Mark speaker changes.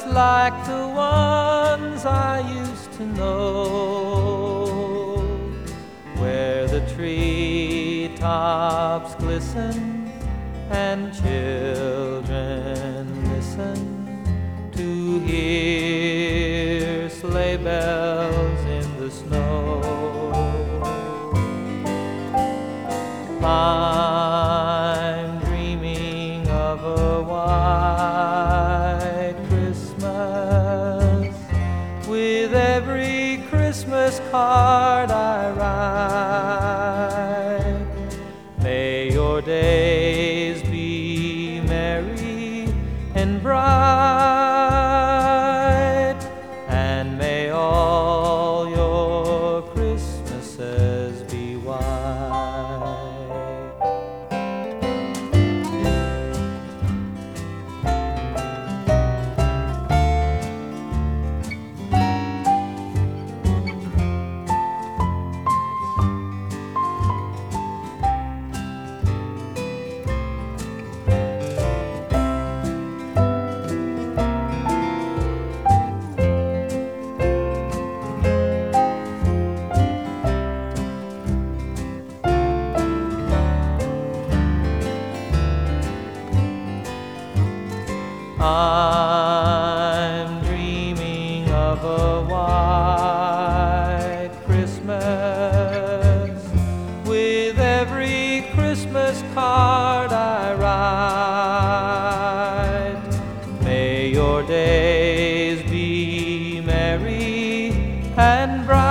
Speaker 1: like the ones I used to know, where the treetops glisten and children listen to hear sleigh bells in the snow. I'm dreaming of a white Christmas, with every Christmas card I write. May your days be merry and bright, and may all your Christmases be white. I'm dreaming of a white Christmas, with every Christmas card I write. May your days be merry and bright,